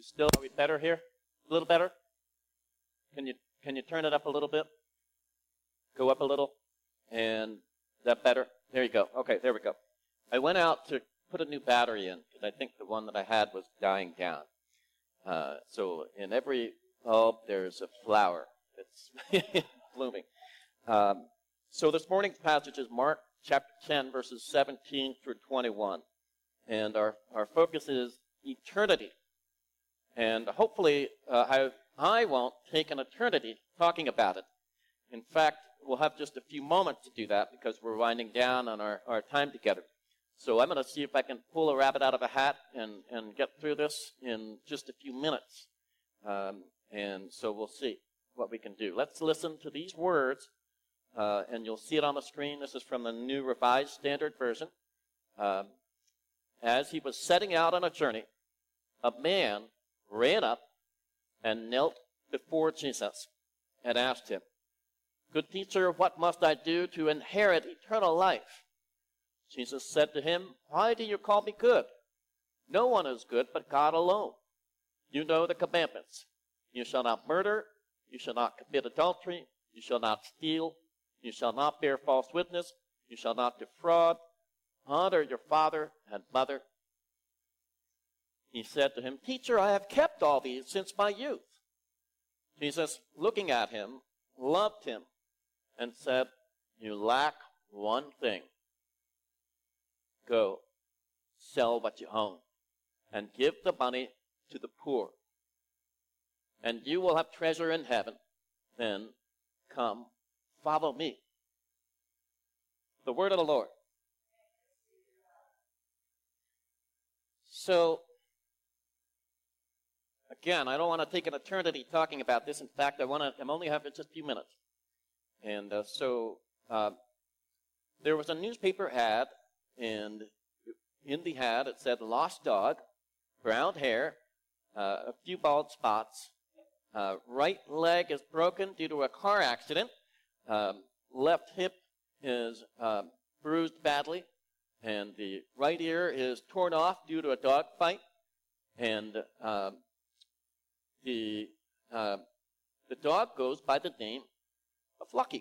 are we better here? A little better? Can you turn it up a little bit? Go up a little? And is that better? There you go. Okay, there we go. I went out to put a new battery in because I think the one that I had was dying down. So in every bulb, there's a flower that's blooming. So this morning's passage is Mark chapter 10, verses 17 through 21. And our focus is eternity. And hopefully I won't take an eternity talking about it. In fact, we'll have just a few moments to do that because we're winding down on our time together. So I'm going to see if I can pull a rabbit out of a hat and get through this in just a few minutes. And so we'll see what we can do. Let's listen to these words, and you'll see it on the screen. This is from the New Revised Standard Version. As he was setting out on a journey, a man ran up and knelt before Jesus and asked him, "Good teacher, what must I do to inherit eternal life?" Jesus said to him, "Why do you call me good? No one is good but God alone. You know the commandments. You shall not murder. You shall not commit adultery. You shall not steal. You shall not bear false witness. You shall not defraud. Honor your father and mother." He said to him, "Teacher, I have kept all these since my youth." Jesus, looking at him, loved him and said, "You lack one thing. Go, sell what you own, and give the money to the poor, and you will have treasure in heaven. Then come, follow me." The word of the Lord. So, again, I don't want to take an eternity talking about this. In fact, I'm only having just a few minutes. And there was a newspaper ad, and in the ad it said, "Lost dog, brown hair, a few bald spots, right leg is broken due to a car accident, left hip is bruised badly, and the right ear is torn off due to a dog fight, and the dog goes by the name of Lucky."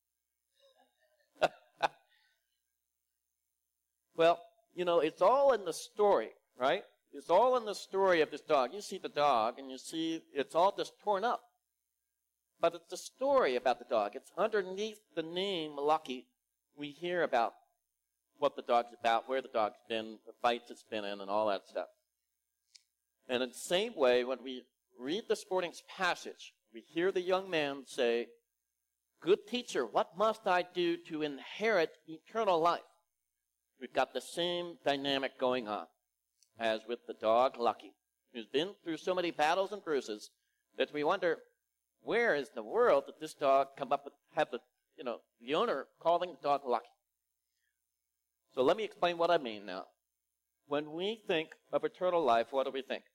Well, you know, it's all in the story, right? It's all in the story of this dog. You see the dog, and you see it's all just torn up. But it's the story about the dog. It's underneath the name Lucky. We hear about what the dog's about, where the dog's been, the fights it's been in, and all that stuff. And in the same way, when we read this morning's passage, we hear the young man say, "Good teacher, what must I do to inherit eternal life?" We've got the same dynamic going on as with the dog Lucky, who's been through so many battles and bruises that we wonder, where is the world that this dog come up with, have the owner calling the dog Lucky? So let me explain what I mean now. When we think of eternal life, what do we think?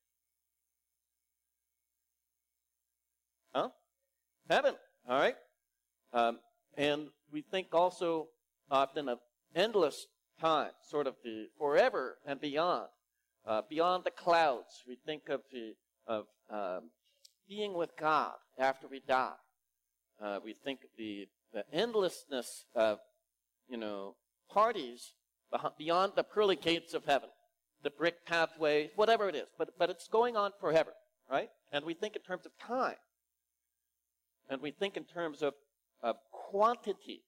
Heaven, all right? And we think also often of endless time, sort of the forever and beyond, beyond the clouds. We think of being with God after we die. We think of the endlessness of, parties beyond the pearly gates of heaven, the brick pathway, whatever it is. But it's going on forever, right? And we think in terms of time. And we think in terms of quantity.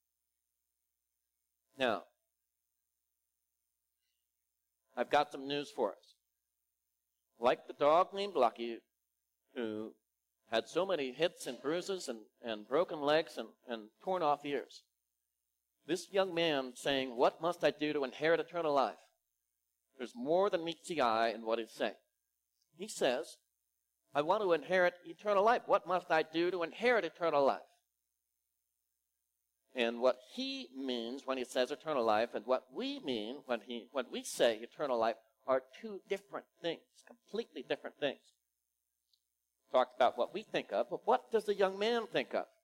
Now, I've got some news for us. Like the dog named Lucky, who had so many hits and bruises and broken legs and torn off ears, this young man saying, "What must I do to inherit eternal life?" There's more than meets the eye in what he's saying. He says, "I want to inherit eternal life. What must I do to inherit eternal life?" And what he means when he says eternal life and what we mean when we say eternal life are two different things, completely different things. Talked about what we think of, but what does the young man think of?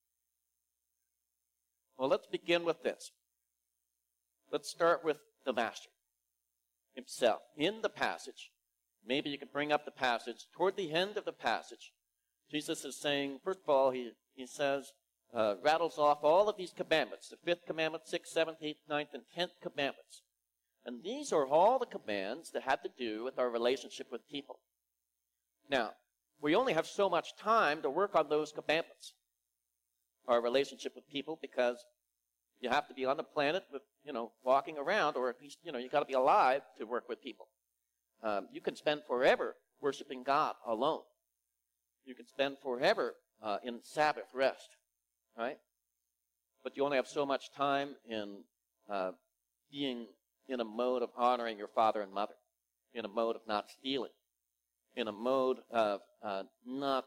Well, let's begin with this. Let's start with the master himself. In the passage, maybe you can bring up the passage. Toward the end of the passage, Jesus is saying, first of all, he says, rattles off all of these commandments, the 5th commandment, 6th, 7th, 8th, 9th, and 10th commandments. And these are all the commands that have to do with our relationship with people. Now, we only have so much time to work on those commandments, our relationship with people, because you have to be on the planet with, walking around, or at least, you got to be alive to work with people. You can spend forever worshiping God alone. You can spend forever in Sabbath rest, right? But you only have so much time in being in a mode of honoring your father and mother, in a mode of not stealing, in a mode of not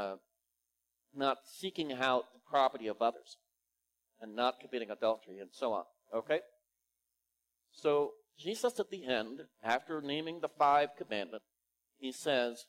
seeking out the property of others, and not committing adultery, and so on. Okay? So Jesus at the end, after naming the 5 commandments, he says,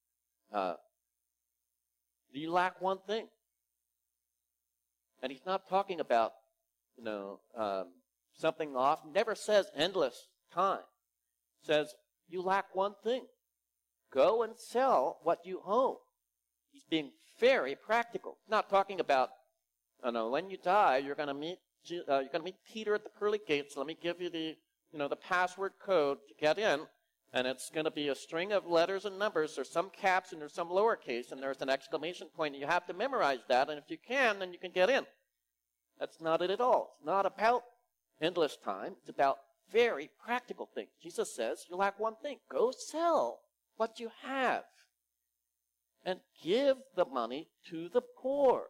do you lack one thing? And he's not talking about, something off. Never says endless time. Says, you lack one thing. Go and sell what you own. He's being very practical. Not talking about, when you die, you're going to meet Peter at the pearly gates. Let me give you the password code to get in. And it's going to be a string of letters and numbers. There's some caps and there's some lowercase, and there's an exclamation point. And you have to memorize that. And if you can, then you can get in. That's not it at all. It's not about endless time. It's about very practical things. Jesus says, you lack one thing. Go sell what you have and give the money to the poor.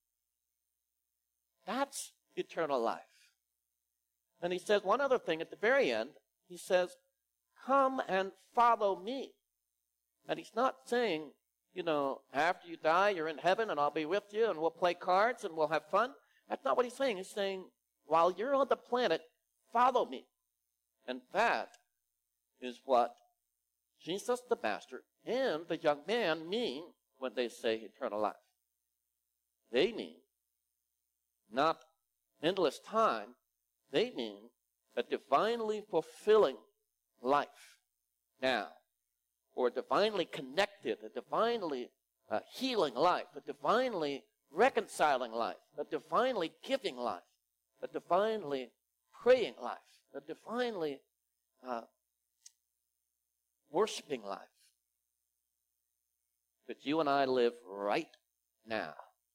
That's eternal life. And he says one other thing at the very end. He says, come and follow me. And he's not saying, after you die, you're in heaven and I'll be with you and we'll play cards and we'll have fun. That's not what he's saying. He's saying, while you're on the planet, follow me. And that is what Jesus the Master and the young man mean when they say eternal life. They mean not endless time. They mean a divinely fulfilling life now, or a divinely connected, a divinely healing life, a divinely reconciling life, a divinely giving life, a divinely praying life, a divinely worshiping life that you and I live right now.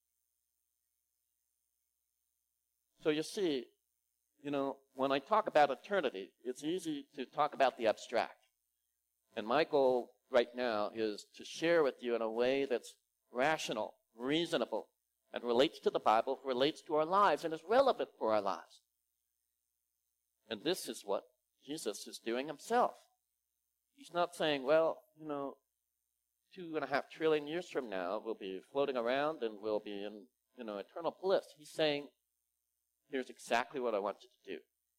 So you see, when I talk about eternity, it's easy to talk about the abstract. And my goal right now is to share with you in a way that's rational, reasonable, and relates to the Bible, relates to our lives, and is relevant for our lives. And this is what Jesus is doing himself. He's not saying, 2.5 trillion years from now, we'll be floating around and we'll be in, eternal bliss. He's saying, here's exactly what I want you to do.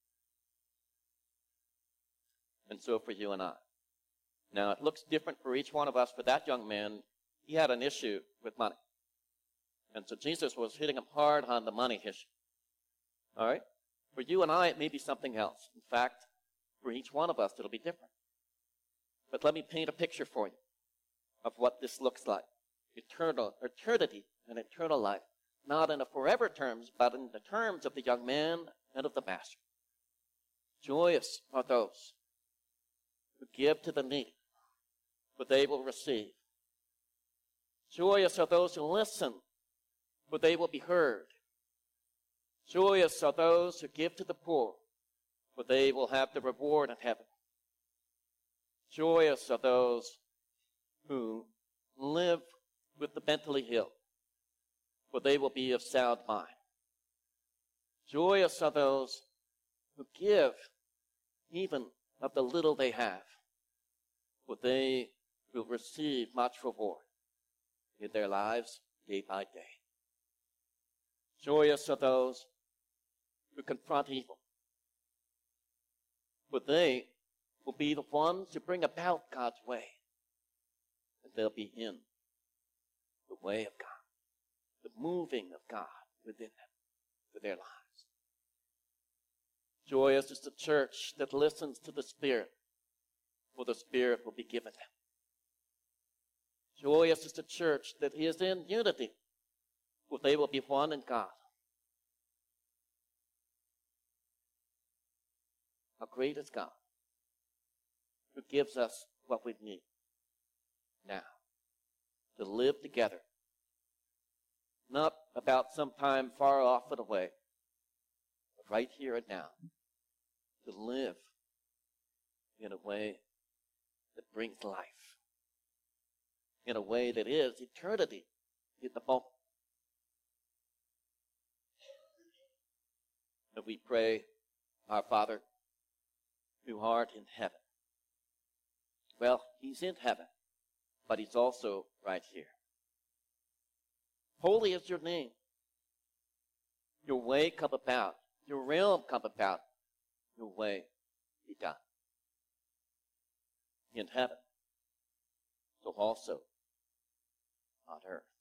And so for you and I. Now, it looks different for each one of us. For that young man, he had an issue with money. And so Jesus was hitting him hard on the money issue. All right? For you and I, it may be something else. In fact, for each one of us, it'll be different. But let me paint a picture for you of what this looks like. Eternity and eternal life. Not in the forever terms, but in the terms of the young man and of the master. Joyous are those who give to the needy, for they will receive. Joyous are those who listen, for they will be heard. Joyous are those who give to the poor, for they will have the reward in heaven. Joyous are those who live with the mentally ill, for they will be of sound mind. Joyous are those who give even of the little they have, for they will receive much reward in their lives day by day. Joyous are those who confront evil, for they will be the ones who bring about God's way, and they'll be in the way of God, the moving of God within them for their lives. Joyous is the church that listens to the Spirit, for the Spirit will be given them. Joyous is the church that is in unity, for they will be one in God. How great is God, who gives us what we need now to live together, not about some time far off and away, but right here and now, to live in a way that brings life, in a way that is eternity in the moment. And we pray, our Father, who art in heaven. Well, he's in heaven, but he's also right here. Holy is your name. Your way come about. Your realm come about. Your way be done. In heaven, so also on earth.